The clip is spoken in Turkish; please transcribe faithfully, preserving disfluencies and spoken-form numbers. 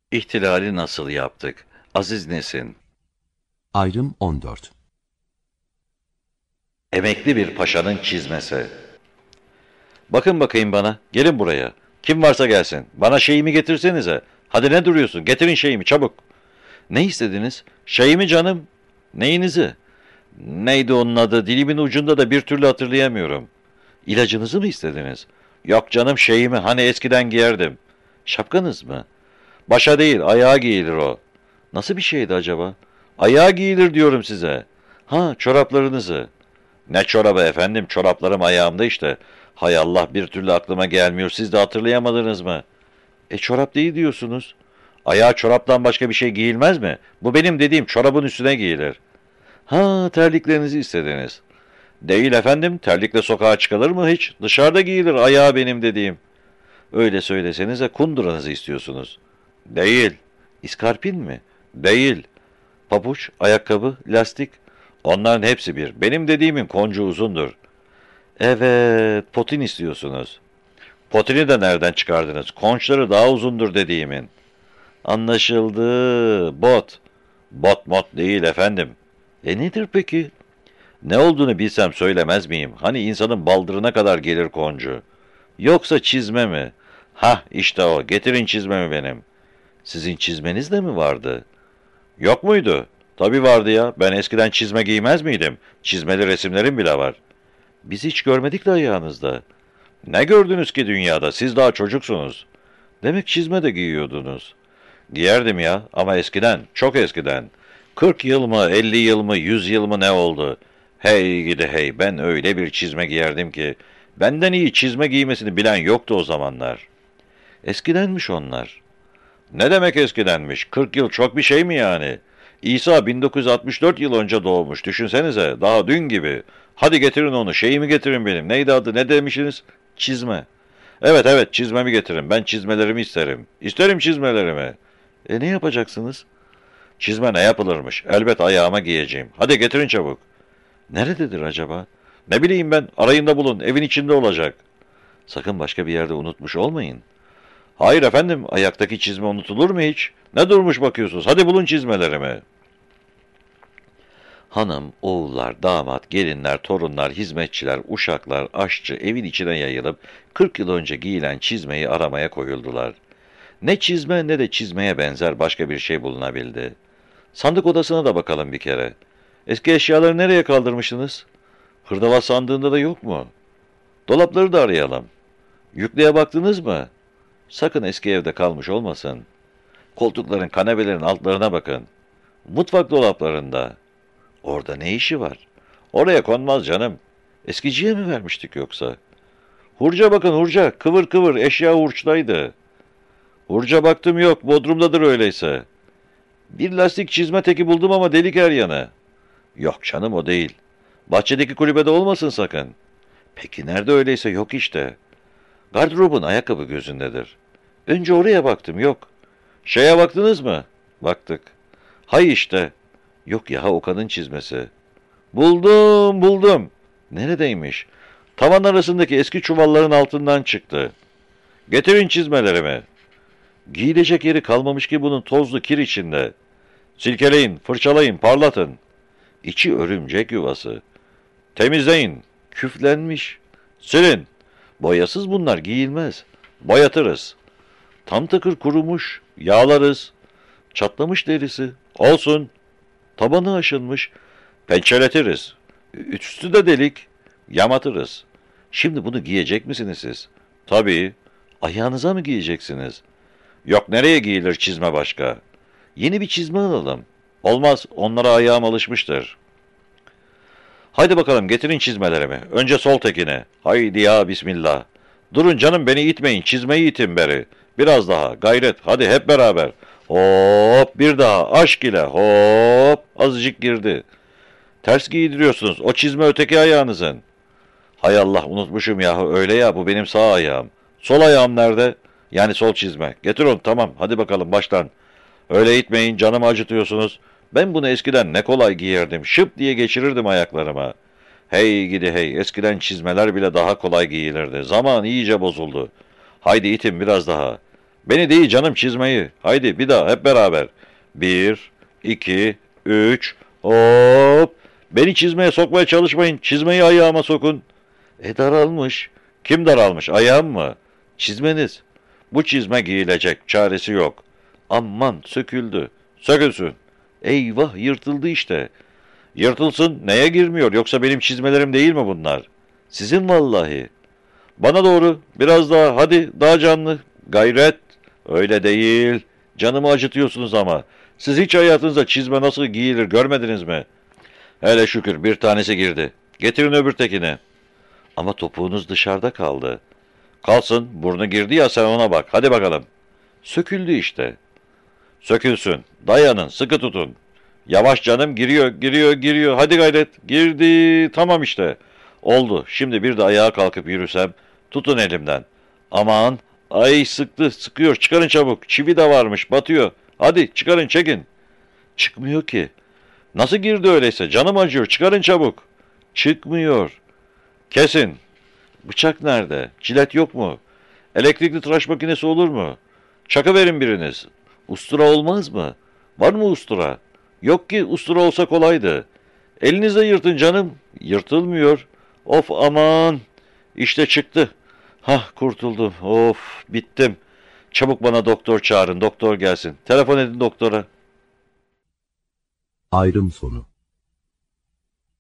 İhtilali nasıl yaptık? Aziz Nesin, Ayrım on dört. emekli bir paşanın çizmesi. Bakın bakayım bana, gelin buraya. Kim varsa gelsin, bana şeyimi getirsenize. Hadi ne duruyorsun, getirin şeyimi çabuk. Ne istediniz? Şeyimi canım. Neyinizi? Neydi onun adı, dilimin ucunda da bir türlü hatırlayamıyorum. İlacınızı mı istediniz? Yok canım şeyimi, hani eskiden giyerdim. Şapkanız mı? Başa değil, ayağa giyilir o. Nasıl bir şeydi acaba? Ayağa giyilir diyorum size. Ha, çoraplarınızı. Ne çorabı efendim, çoraplarım ayağımda işte. Hay Allah, bir türlü aklıma gelmiyor, siz de hatırlayamadınız mı? E çorap değil diyorsunuz. Ayağa çoraptan başka bir şey giyilmez mi? Bu benim dediğim çorabın üstüne giyilir. Ha, terliklerinizi istediniz. Değil efendim, terlikle sokağa çıkılır mı hiç? Dışarıda giyilir ayağı benim dediğim. Öyle söylesenize, kunduranızı istiyorsunuz. Değil. İskarpin mi? Değil. Papuç, ayakkabı, lastik. Onların hepsi bir. Benim dediğimin koncu uzundur. Evet, potin istiyorsunuz. Potini de nereden çıkardınız? Konçları daha uzundur dediğimin. Anlaşıldı. Bot. Bot mot değil efendim. E nedir peki? Ne olduğunu bilsem söylemez miyim? Hani insanın baldırına kadar gelir koncu. Yoksa çizme mi? Hah işte o. Getirin çizmemi benim. Sizin çizmeniz de mi vardı? Yok muydu? Tabii vardı ya. Ben eskiden çizme giymez miydim? Çizmeli resimlerim bile var. Biz hiç görmedik de ayağınızda. Ne gördünüz ki dünyada? Siz daha çocuksunuz. Demek çizme de giyiyordunuz. Giyerdim ya ama eskiden, çok eskiden. Kırk yıl mı, elli yıl mı, yüz yıl mı ne oldu? Hey gidi hey, ben öyle bir çizme giyerdim ki. Benden iyi çizme giymesini bilen yoktu o zamanlar. Eskidenmiş onlar. Ne demek eskidenmiş? Kırk yıl çok bir şey mi yani? İsa bin dokuz yüz altmış dört yıl önce doğmuş. Düşünsenize, daha dün gibi. Hadi getirin onu, şeyimi getirin benim. Neydi adı, ne demişsiniz? Çizme. Evet evet, çizmemi getirin. Ben çizmelerimi isterim. İsterim çizmelerimi. E ne yapacaksınız? Çizme ne yapılırmış? Elbet ayağıma giyeceğim. Hadi getirin çabuk. Nerededir acaba? Ne bileyim ben, arayın da bulun, evin içinde olacak. Sakın başka bir yerde unutmuş olmayın. Hayır efendim, ayaktaki çizme unutulur mu hiç? Ne durmuş bakıyorsunuz? Hadi bulun çizmelerimi. Hanım, oğullar, damat, gelinler, torunlar, hizmetçiler, uşaklar, aşçı evin içine yayılıp kırk yıl önce giyilen çizmeyi aramaya koyuldular. Ne çizme ne de çizmeye benzer başka bir şey bulunabildi. Sandık odasına da bakalım bir kere. Eski eşyaları nereye kaldırmışsınız? Hırdavat sandığında da yok mu? Dolapları da arayalım. Yüklüğe baktınız mı? Sakın eski evde kalmış olmasın. Koltukların, kanepelerin altlarına bakın. Mutfak dolaplarında. Orada ne işi var? Oraya konmaz canım. Eskiciye mi vermiştik yoksa? Hurca bakın hurca. Kıvır kıvır eşya hurçtaydı. Hurca baktım yok. Bodrumdadır öyleyse. Bir lastik çizme teki buldum ama delik her yanı. Yok canım o değil. Bahçedeki kulübede olmasın sakın. Peki nerede öyleyse yok işte. Gardırobun ayakkabı gözündedir. Önce oraya baktım yok. Şeye baktınız mı? Baktık. Hay işte. Yok ya o kadın çizmesi. Buldum buldum. Neredeymiş? Tavan arasındaki eski çuvalların altından çıktı. Getirin çizmelerimi. Giyilecek yeri kalmamış ki bunun tozlu kir içinde. Silkeleyin, fırçalayın, parlatın. İçi örümcek yuvası. Temizleyin. Küflenmiş. Silin. Boyasız bunlar giyilmez. Boyatırız. Tam takır kurumuş. Yağlarız. Çatlamış derisi. Olsun. Tabanı aşınmış. Pençeletiriz. Üstü de delik. Yamatırız. Şimdi bunu giyecek misiniz siz? Tabii. Ayağınıza mı giyeceksiniz? Yok nereye giyilir çizme başka? Yeni bir çizme alalım. Olmaz, onlara ayağım alışmıştır. Haydi bakalım getirin çizmelerimi. Önce sol tekine. Haydi ya bismillah. Durun canım beni itmeyin. Çizmeyi itin beri. Biraz daha. Gayret. Hadi hep beraber. Hop bir daha. Aşk ile. Hop. Azıcık girdi. Ters giydiriyorsunuz. O çizme öteki ayağınızın. Hay Allah unutmuşum yahu. Öyle ya bu benim sağ ayağım. Sol ayağım nerede? Yani sol çizme. Getir onu tamam. Hadi bakalım baştan. Öyle itmeyin canımı acıtıyorsunuz. Ben bunu eskiden ne kolay giyerdim. Şıp diye geçirirdim ayaklarıma. Hey gidi hey. Eskiden çizmeler bile daha kolay giyilirdi. Zaman iyice bozuldu. Haydi itin biraz daha. Beni değil canım, çizmeyi. Haydi bir daha hep beraber. Bir, iki, üç, hop. Beni çizmeye sokmaya çalışmayın. Çizmeyi ayağıma sokun. E daralmış. Kim daralmış? Ayağım mı? Çizmeniz. Bu çizme giyilecek. Çaresi yok. Aman söküldü. Sökülsün. Eyvah, yırtıldı işte. Yırtılsın. Neye girmiyor? Yoksa benim çizmelerim değil mi bunlar? Sizin vallahi. Bana doğru. Biraz daha. Hadi daha canlı. Gayret. Öyle değil. Canımı acıtıyorsunuz ama. Siz hiç hayatınızda çizme nasıl giyilir görmediniz mi? Hele şükür bir tanesi girdi. Getirin öbür tekini. Ama topuğunuz dışarıda kaldı. Kalsın, burnu girdi ya, sen ona bak. Hadi bakalım. Söküldü işte. Sökülsün. Dayanın, sıkı tutun. Yavaş canım, giriyor, giriyor, giriyor. Hadi gayret. Girdi. Tamam işte. Oldu. Şimdi bir de ayağa kalkıp yürüsem. Tutun elimden. Aman. Ay sıktı, sıkıyor. Çıkarın çabuk. Çivi de varmış, batıyor. Hadi çıkarın, çekin. Çıkmıyor ki. Nasıl girdi öyleyse? Canım acıyor. Çıkarın çabuk. Çıkmıyor. Kesin. Bıçak nerede? Cilet yok mu? Elektrikli tıraş makinesi olur mu? Çakı verin biriniz. Ustura olmaz mı? Var mı ustura? Yok ki, ustura olsa kolaydı. Elinizle yırtın canım. Yırtılmıyor. Of aman. İşte çıktı. Hah, kurtuldum. Of, bittim. Çabuk bana doktor çağırın. Doktor gelsin. Telefon edin doktora. Ayrım sonu.